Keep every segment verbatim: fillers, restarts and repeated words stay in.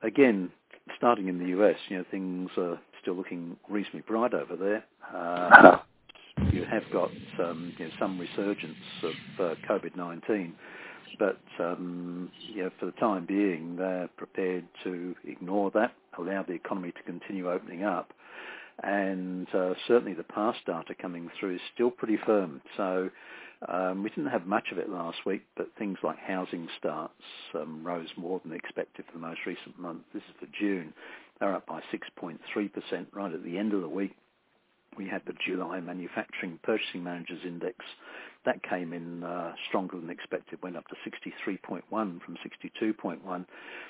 again, starting in the U S, you know, things are still looking reasonably bright over there. Uh, you have got um, you know, some resurgence of uh, COVID nineteen, but um, you know, for the time being, they're prepared to ignore that, allow the economy to continue opening up, and uh, certainly the past data coming through is still pretty firm. So um, we didn't have much of it last week, but things like housing starts um, rose more than expected for the most recent month. This is for June. They're up by six point three percent right at the end of the week. We had the July Manufacturing Purchasing Managers Index. That came in uh, stronger than expected, went up to sixty-three point one from sixty-two point one.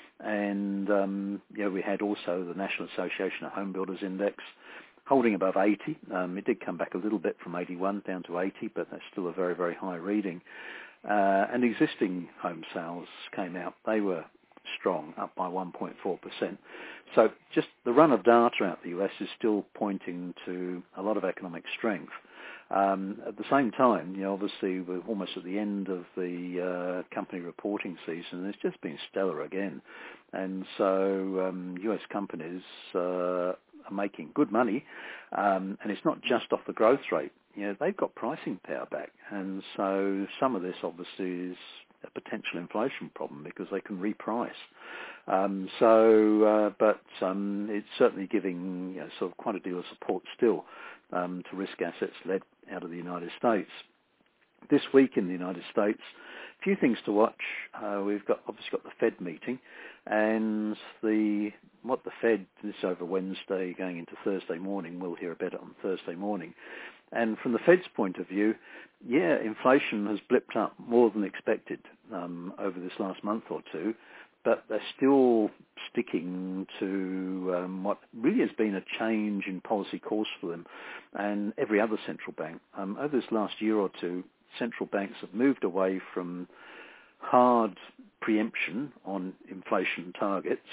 And um, you know, we had also the National Association of Home Builders Index holding above eighty. Um, it did come back a little bit from eighty-one down to eighty, but that's still a very, very high reading. Uh, and existing home sales came out. They were strong, up by one point four percent. So just the run of data out the U S is still pointing to a lot of economic strength. Um, at the same time, you know, obviously we're almost at the end of the uh, company reporting season. It's just been stellar again. And so um, U S companies uh, are making good money, um, and it's not just off the growth rate. You know, they've got pricing power back. And so some of this obviously is a potential inflation problem because they can reprice. Um, so, uh, but um, it's certainly giving, you know, sort of quite a deal of support still um, to risk assets led out of the United States. This week in the United States, a few things to watch. Uh, we've got obviously got the Fed meeting, and the what the Fed is over Wednesday going into Thursday morning. We'll hear about it on Thursday morning. And from the Fed's point of view, yeah, inflation has blipped up more than expected um, over this last month or two, but they're still sticking to um, what really has been a change in policy course for them and every other central bank. Um, over this last year or two, central banks have moved away from hard preemption on inflation targets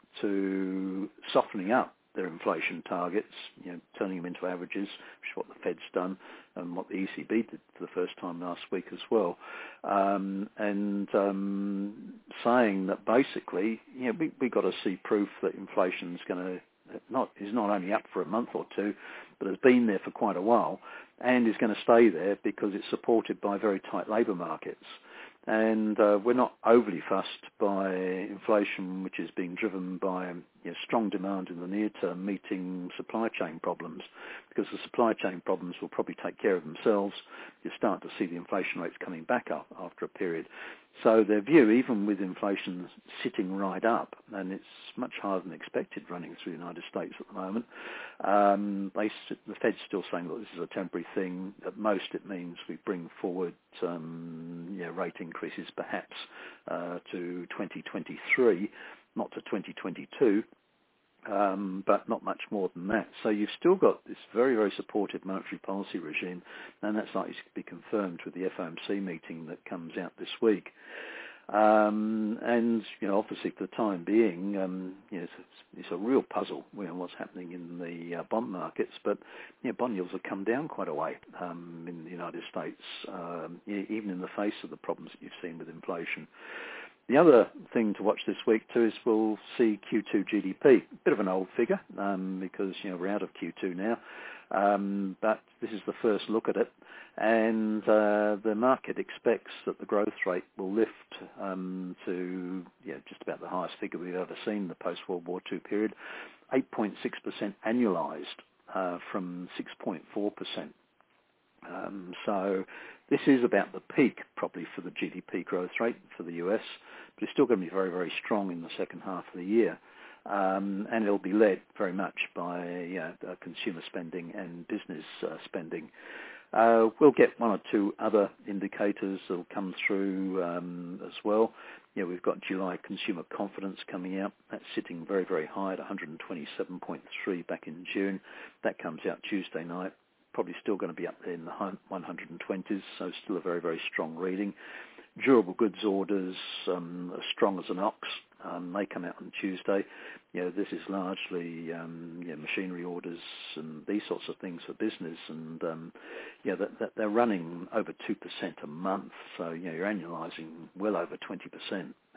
to softening up their inflation targets, you know, turning them into averages, which is what the Fed's done and what the E C B did for the first time last week as well, um, and um, saying that basically, you know, we we got to see proof that inflation is going to not is not only up for a month or two, but has been there for quite a while, and is going to stay there because it's supported by very tight labour markets. And uh, we're not overly fussed by inflation, which is being driven by you know, strong demand in the near term, meeting supply chain problems, because the supply chain problems will probably take care of themselves. You start to see the inflation rates coming back up after a period. So their view, even with inflation sitting right up, and it's much higher than expected running through the United States at the moment, um, they, the Fed's still saying that this is a temporary thing. At most, it means we bring forward um, you know, rate increases perhaps uh, to twenty twenty-three, not to twenty twenty-two. Um, but not much more than that. So you've still got this very, very supportive monetary policy regime, and that's likely to be confirmed with the F O M C meeting that comes out this week. Um, and, you know, obviously for the time being, um, you know, it's, it's a real puzzle, you know, what's happening in the uh, bond markets, but, you know, bond yields have come down quite a way um, in the United States, um, even in the face of the problems that you've seen with inflation. The other thing to watch this week too is we'll see Q two G D P. Bit of an old figure um, because you know we're out of Q two now, um, but this is the first look at it, and uh, the market expects that the growth rate will lift um, to you know, just about the highest figure we've ever seen in the post-World War Two period, eight point six percent annualised uh, from six point four percent. Um, so this is about the peak probably for the G D P growth rate for the U S, but it's still going to be very, very strong in the second half of the year. Um, and it'll be led very much by you know, uh, consumer spending and business uh, spending. Uh, we'll get one or two other indicators that will come through um, as well. You know, we've got July consumer confidence coming out. That's sitting very, very high at one hundred twenty-seven point three back in June. That comes out Tuesday night. Probably still going to be up there in the one hundred twenties, so still a very, very strong reading. Durable goods orders, um, as strong as an ox. Um, they come out on Tuesday. You know, this is largely um, you know, machinery orders and these sorts of things for business, and um, yeah, that, that they're running over two percent a month. So you know, you're annualising well over twenty percent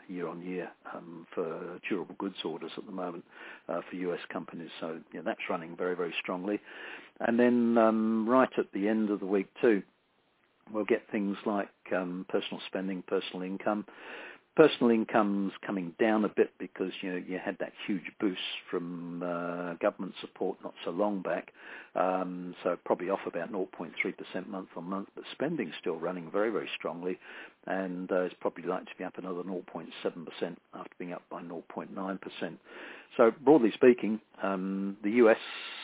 year on year um, for durable goods orders at the moment uh, for U S companies. So yeah, that's running very, very strongly. And then um, right at the end of the week too, we'll get things like um, personal spending, personal income. Personal income's coming down a bit because you know you had that huge boost from uh, government support not so long back, um, so probably off about zero point three percent month on month. But spending's still running very, very strongly, and uh, it's probably likely to be up another zero point seven percent after being up by zero point nine percent. So broadly speaking, um, the U S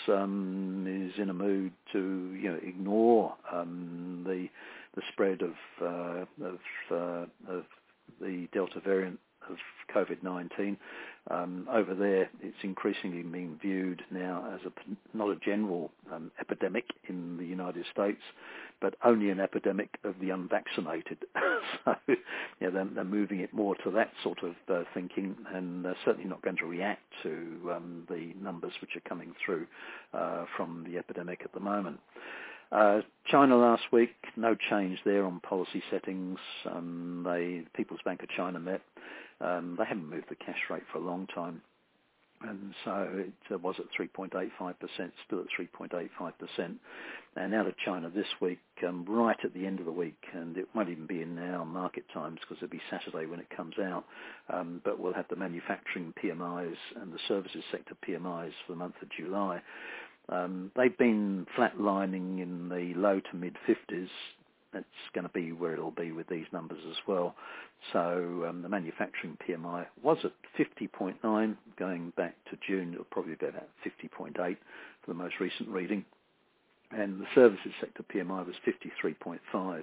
um, is in a mood to you know ignore um, the the spread of uh, of, uh, of the Delta variant of COVID nineteen. Um, over there, it's increasingly being viewed now as a, not a general um, epidemic in the United States, but only an epidemic of the unvaccinated. So yeah, they're, they're moving it more to that sort of uh, thinking, and they're certainly not going to react to um, the numbers which are coming through uh, from the epidemic at the moment. Uh, China last week, no change there on policy settings. Um, they, People's Bank of China met. Um, they haven't moved the cash rate for a long time. And so it uh, was at three point eight five percent, still at three point eight five percent. And out of China this week, um, right at the end of the week, and it won't even be in now market times because it'll be Saturday when it comes out, um, but we'll have the manufacturing P M Is and the services sector P M Is for the month of July. Um, they've been flatlining in the low to mid fifties. That's going to be where it'll be with these numbers as well. So um, the manufacturing P M I was at fifty point nine. Going back to June, it'll probably be about fifty point eight for the most recent reading. And the services sector P M I was fifty-three point five,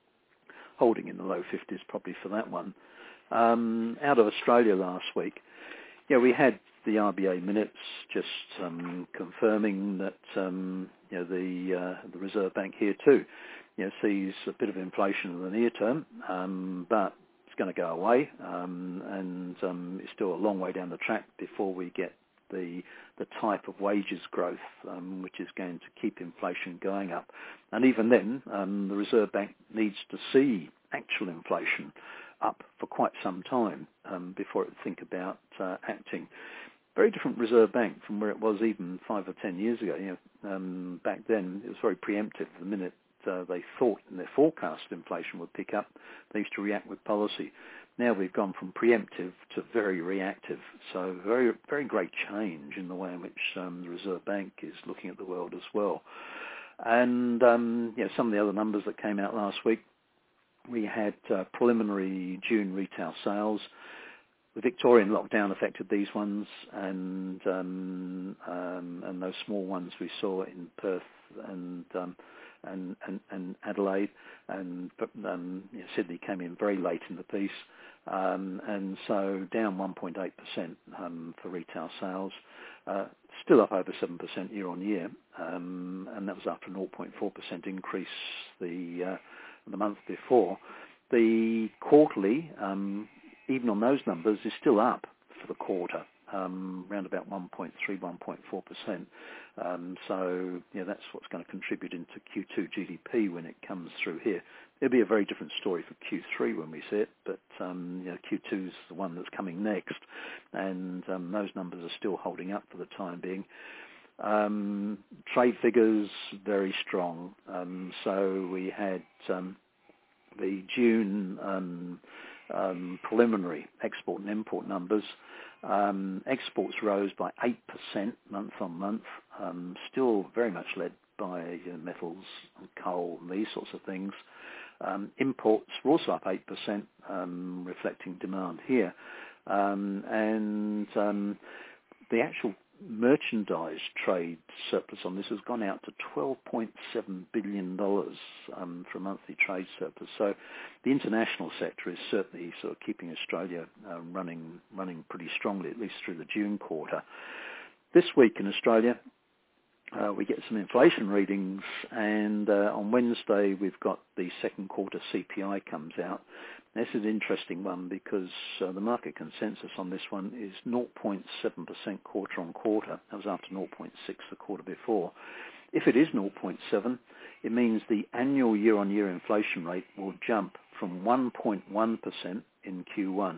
holding in the low fifties probably for that one. Um, out of Australia last week, yeah, we had the R B A minutes just um, confirming that um, you know the uh, the Reserve Bank here too, you know, sees a bit of inflation in the near term, um, but it's going to go away, um, and um, it's still a long way down the track before we get the the type of wages growth um, which is going to keep inflation going up. And even then, um, the Reserve Bank needs to see actual inflation up for quite some time um, before it think about uh, acting. Very different Reserve Bank from where it was even five or ten years ago. You know, um, back then it was very preemptive. The minute uh, they thought in their forecast inflation would pick up, they used to react with policy. Now we've gone from preemptive to very reactive. So very, very great change in the way in which um, the Reserve Bank is looking at the world as well. And um, you know, some of the other numbers that came out last week, we had uh, preliminary June retail sales. The Victorian lockdown affected these ones, and um, um, and those small ones we saw in Perth and um, and, and, and Adelaide, and um, you know, Sydney came in very late in the piece, um, and so down one point eight percent um, for retail sales, uh, still up over seven percent year on year, um, and that was after a zero point four percent increase the uh, the month before. The quarterly, um, even on those numbers, is still up for the quarter, um, around about one point three, one point four percent. Um, so, yeah, that's what's going to contribute into Q two G D P when it comes through here. It'll be a very different story for Q three when we see it, but um, you know, Q two is the one that's coming next, and um, those numbers are still holding up for the time being. Um, trade figures, very strong. Um, so we had um, the June um, um, preliminary export and import numbers. Um, exports rose by eight percent month on month, um, still very much led by you know, metals and coal and these sorts of things. Um, imports were also up eight percent, um, reflecting demand here. Um, and um, the actual merchandise trade surplus on this has gone out to twelve point seven billion dollars um, for a monthly trade surplus. So the international sector is certainly sort of keeping Australia uh, running running pretty strongly, at least through the June quarter. This week in Australia, uh, we get some inflation readings, and uh, on Wednesday we've got the second quarter C P I comes out. This is an interesting one because uh, the market consensus on this one is zero point seven percent quarter on quarter. That was after zero point six the quarter before. If it is zero point seven, it means the annual year-on-year inflation rate will jump from one point one percent in Q one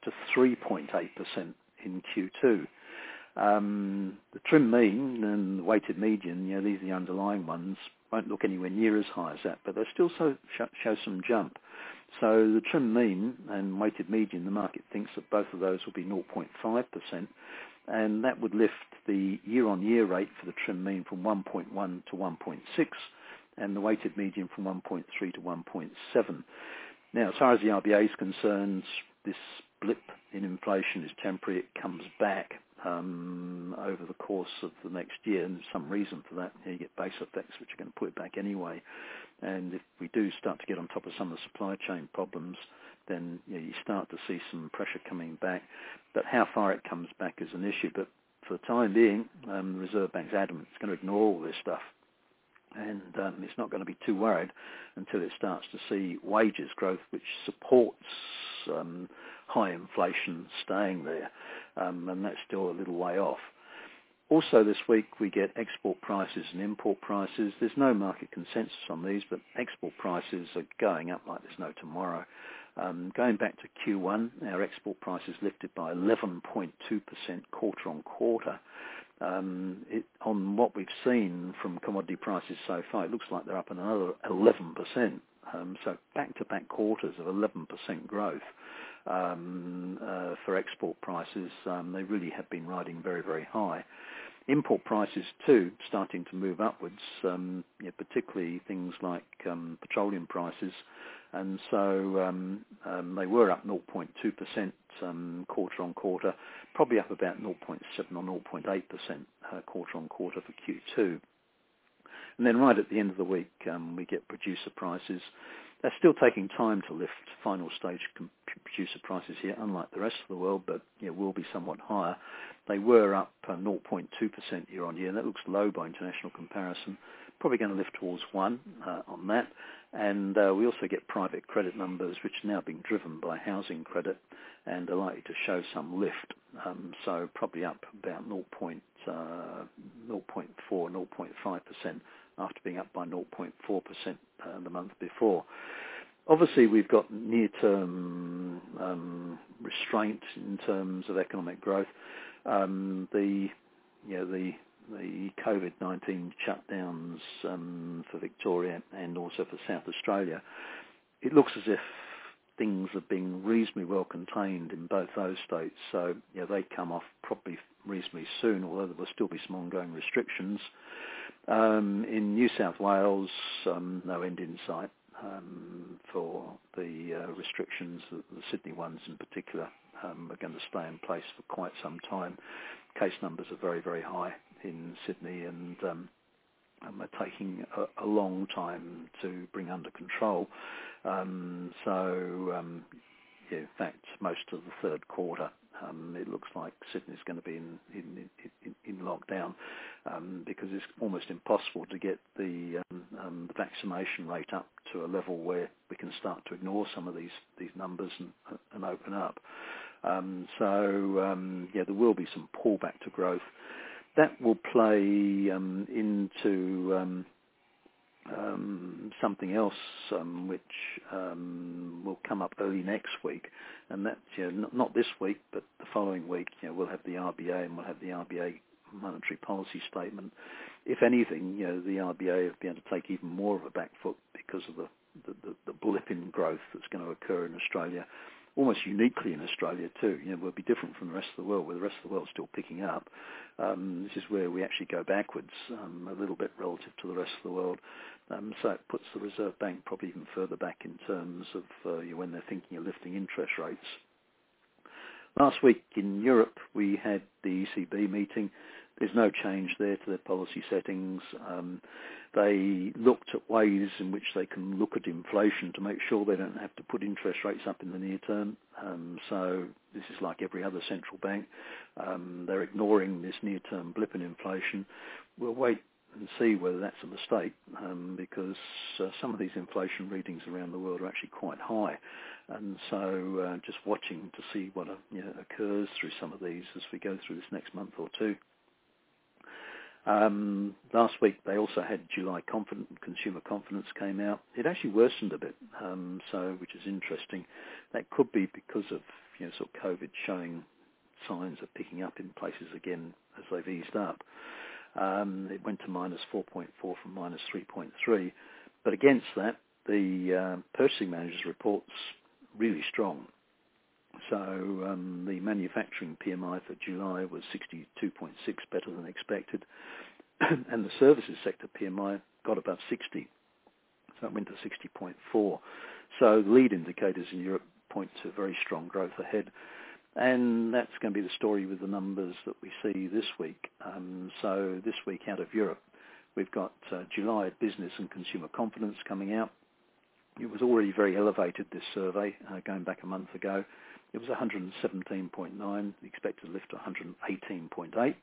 to three point eight percent in Q two. Um, the trim mean and the weighted median, you know, these are the underlying ones, won't look anywhere near as high as that, but they still so, show, show some jump. So the trim mean and weighted median, the market thinks that both of those will be zero point five percent, and that would lift the year-on-year rate for the trim mean from one point one to one point six, and the weighted median from one point three to one point seven. Now, as far as the R B A is concerned, this blip in inflation is temporary. It comes back um, over the course of the next year, and there's some reason for that. You know, you get base effects, which are going to put it back anyway. And if we do start to get on top of some of the supply chain problems, then you know, you start to see some pressure coming back. But how far it comes back is an issue. But for the time being, um, the Reserve Bank's adamant it's going to ignore all this stuff. And um, it's not going to be too worried until it starts to see wages growth, which supports um, high inflation staying there. Um, and that's still a little way off. Also this week we get export prices and import prices. There's no market consensus on these, but export prices are going up like there's no tomorrow. Um, going back to Q one, our export prices lifted by eleven point two percent quarter on quarter. Um, it, on what we've seen from commodity prices so far, it looks like they're up another eleven percent. Um, so back-to-back quarters of eleven percent growth um, uh, for export prices. Um, they really have been riding very, very high. Import prices too starting to move upwards, um, yeah, particularly things like um, petroleum prices. And so um, um, they were up zero point two percent um, quarter on quarter, probably up about zero point seven or zero point eight percent uh, quarter on quarter for Q two. And then right at the end of the week, um, we get producer prices. They're still taking time to lift final stage com- producer prices here, unlike the rest of the world, but you know, will be somewhat higher. They were up uh, zero point two percent year on year, and that looks low by international comparison. Probably going to lift towards one uh, on that. And uh, we also get private credit numbers, which are now being driven by housing credit and are likely to show some lift. Um, so probably up about zero point four, zero point five percent after being up by zero point four percent uh, the month before. Obviously, we've got near-term um, restraint in terms of economic growth. Um, the, you know, the the COVID nineteen shutdowns um, for Victoria and also for South Australia, it looks as if things are being reasonably well contained in both those states. So, you know, they come off probably reasonably soon, although there will still be some ongoing restrictions. Um, in New South Wales, um, no end in sight um, for the uh, restrictions. The, the Sydney ones in particular um, are going to stay in place for quite some time. Case numbers are very, very high in Sydney, and um, and they're taking a, a long time to bring under control. Um, so, um, yeah, in fact, most of the third quarter, um, it looks like Sydney's going to be in in, in, in lockdown um, because it's almost impossible to get the, um, um, the vaccination rate up to a level where we can start to ignore some of these, these numbers and, and open up. Um, so, um, yeah, there will be some pullback to growth. That will play um, into um, um, something else um, which um, will come up early next week, and that's you know, not, not this week, but the following week. You know, we'll have the R B A and we'll have the R B A monetary policy statement. If anything, you know, the R B A have been able to take even more of a back foot because of the, the, the, the blip in growth that's going to occur in Australia. Almost uniquely in Australia too. You know, we'll be different from the rest of the world, where the rest of the world's still picking up. Um, this is where we actually go backwards um, a little bit relative to the rest of the world. Um, so it puts the Reserve Bank probably even further back in terms of uh, you know, when they're thinking of lifting interest rates. Last week in Europe, we had the E C B meeting. There's no change there to their policy settings. Um, they looked at ways in which they can look at inflation to make sure they don't have to put interest rates up in the near term. Um, so this is like every other central bank. Um, they're ignoring this near-term blip in inflation. We'll wait and see whether that's a mistake um, because uh, some of these inflation readings around the world are actually quite high. And so uh, just watching to see what uh, you know, occurs through some of these as we go through this next month or two. Um, last week they also had July confident, consumer confidence came out. It actually worsened a bit, um, so which is interesting. That could be because of you know, sort of COVID showing signs of picking up in places again as they've eased up. Um, it went to minus four point four from minus three point three. But against that, the uh, purchasing managers' reports really strong. So um, the manufacturing P M I for July was sixty-two point six, better than expected. And the services sector P M I got above sixty. So it went to sixty point four. So the lead indicators in Europe point to very strong growth ahead. And that's going to be the story with the numbers that we see this week. Um, so this week out of Europe, we've got uh, July business and consumer confidence coming out. It was already very elevated, this survey, uh, going back a month ago. It was one hundred seventeen point nine, expected to lift to one hundred eighteen point eight.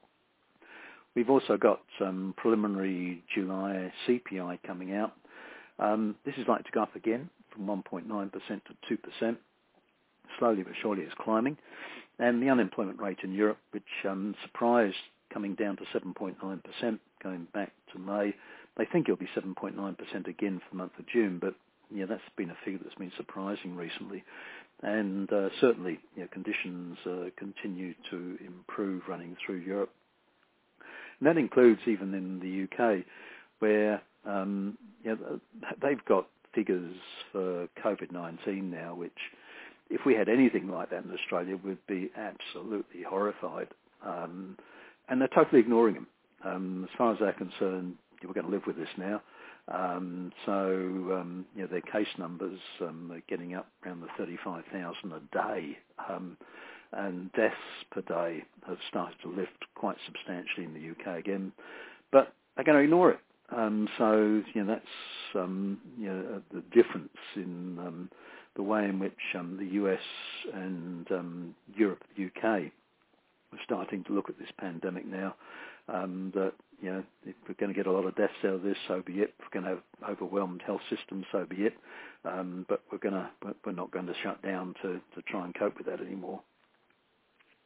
We've also got um, preliminary July C P I coming out. Um, this is likely to go up again from one point nine percent to two percent. Slowly but surely it's climbing. And the unemployment rate in Europe, which um, surprised coming down to seven point nine percent going back to May. They think it'll be seven point nine percent again for the month of June, but yeah, that's been a figure that's been surprising recently. And uh, certainly, you know, conditions uh, continue to improve running through Europe. And that includes even in the U K, where um, you know, they've got figures for COVID nineteen now, which, if we had anything like that in Australia, we'd be absolutely horrified. Um, and they're totally ignoring them. Um, as far as they're concerned, we're going to live with this now. Um, so, um, you know, their case numbers um, are getting up around the thirty-five thousand a day. Um, and deaths per day have started to lift quite substantially in the U K again. But they're going to ignore it. Um, so, you know, that's, um, you know, the difference in um, the way in which um, the U S and um, Europe, the U K, are starting to look at this pandemic now. Um, that, you know, if we're going to get a lot of deaths out of this, so be it. If we're going to have overwhelmed health systems, so be it. Um, but we're going to, we're not going to shut down to, to try and cope with that anymore.